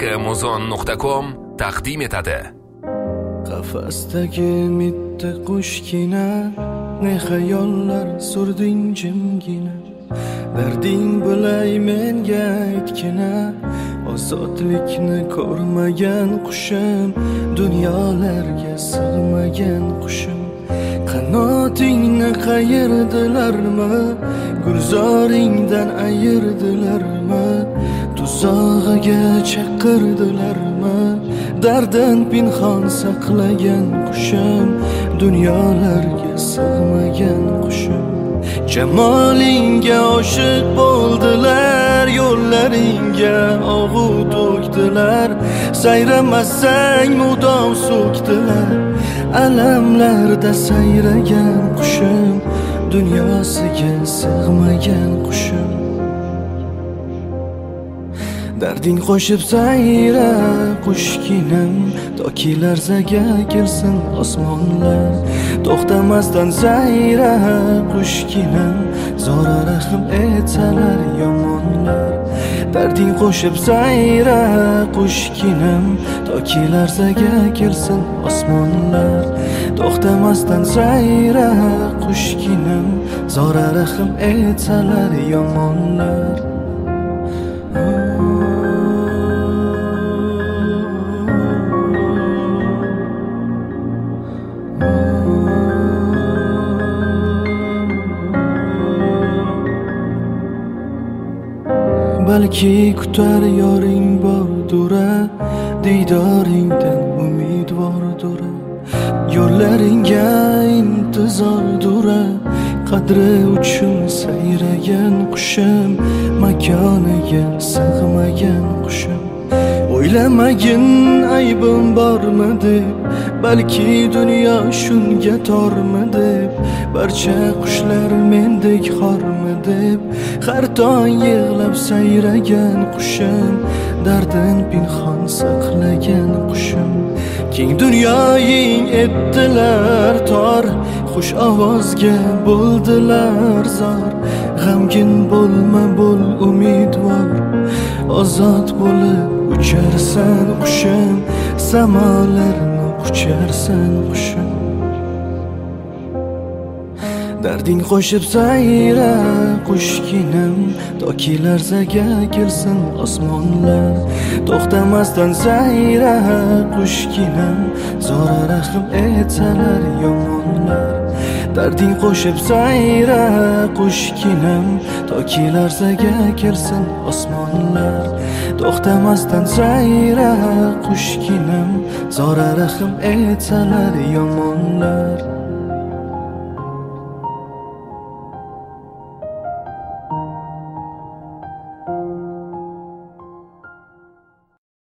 rhmuzon.com taqdim etadi. Qafasdagi mitti qushgina, ne xayollar surding jimgina. Darding bo'lay menga aytgina, ozodlikni ko'rmagan qushim, dunyolarga sig'magan qushim. Qanotingni qayirdilarmi, gulzoringdan ayirdilarmi, tuzog'iga chaqirdilarmi, dardin pinhon saqlagan qushim, dunyolarga sig'magan qushim. Jamolingga oshiq bo'ldilar, yo'llaringga og'u to'kdilar, sayramasang mudom so'kdilar, alamlarda sayragan qushim, dunyosiga sig'magan qushim. Darding qo'shib sayra qushginam, toki larzaga kelsin osmonlar. To'xtamasdan sayra qushginam, zora rahim etsalar yomonlar. Darding qo'shib sayra qushginam, toki larzaga kelsin osmonlar. To'xtamasdan sayra qushginam, zora rahim etsalar yomonlar. Balki kutar yoring bordura, diydoringdan umidvordura. Yo'llaringga intizordura, qadri uchun sayragan qushim, makoniga sig'magan qushim. O'ylamagin aybim bormi deb, balki dunyo shunga tormi deb, barcha qushlar mendek xormi deb, har tong yig'lab sayragan qushim, dardin pinhon saqlagan qushim. Keng dunyoying etdilar tor, xush ovozga bo'ldilar zor. G'amgin bo'lma, bo'l umidvor, ozod bo'lib ucharsan qushim, samolarni qucharsan qushim. Darding qo'shib sayra qushginam, toki larzaga kelsin osmonlar. To'xtamasdan sayra qushginam, zora rahim etsalar yomonlar. Darding qo'shib sayra qushginam, toki larzaga kelsin osmonlar. To'xtamasdan sayra qushginam, zora rahim etsalar yomonlar.